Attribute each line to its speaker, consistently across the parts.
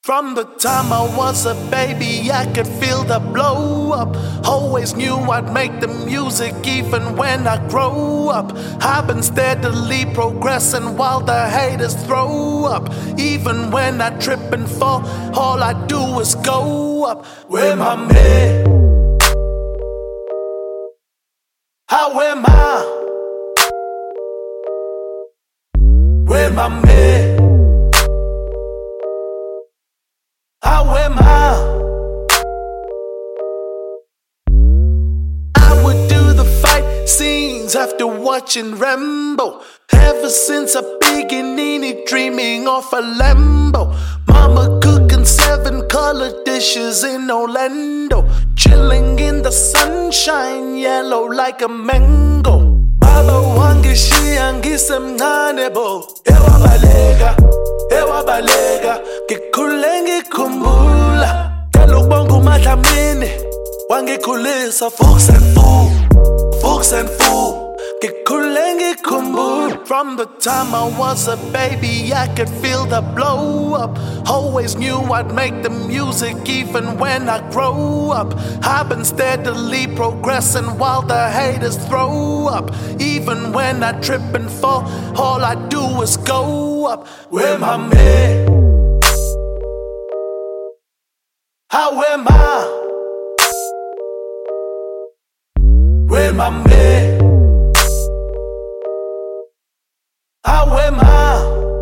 Speaker 1: From the time I was a baby, I could feel the blow up. Always knew I'd make the music even when I grow up. I've been steadily progressing while the haters throw up. Even when I trip and fall, all I do is go up. Where my man? How am I? Where my man? How am I? I would do the fight scenes after watching Rambo. Ever since a beginning, dreaming of a Lambo. Mama cooking 7-color dishes in Orlando. Chilling in the sunshine, yellow like a mango. Baba wangishiya ngisemncane bo. Ewabalega ngikhule ngikhumbula Cela ukubonga uMadlamini wangikhulisa Fuchs and Fool ngikhule ngikhumbula. From the time I was a baby, I could feel the blow up. Always knew I'd make the music even when I grow up. I've been steadily progressing while the haters throw up. Even when I trip and fall, all I do is go up. Where my man? How am I? Where my man? How am I?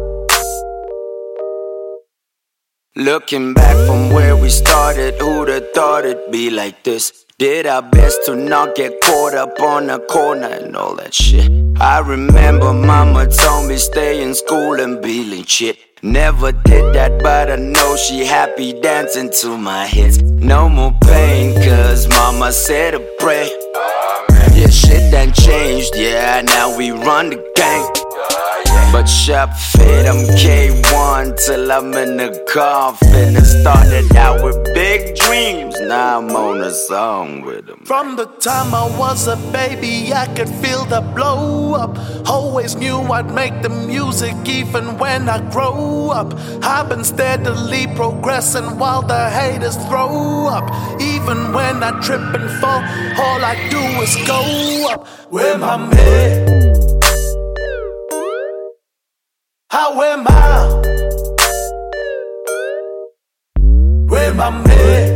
Speaker 2: Looking back from where we started, who'd have thought it'd be like this? Did our best to not get caught up on a corner and all that shit. I remember mama told me stay in school and be legit. Never did that, but I know she happy dancing to my hits. No more pain, cause mama said a prayer. Yeah, shit done changed, yeah, now we run the gang. But sharp fit, I'm K1 till I'm in the coffin. It started out with big dreams, now I'm on a song with them.
Speaker 1: From the time I was a baby, I could feel the blow up. Always knew I'd make the music even when I grow up. I've been steadily progressing while the haters throw up. Even when I trip and fall, all I do is go up. Where my man? How am I? Where my man?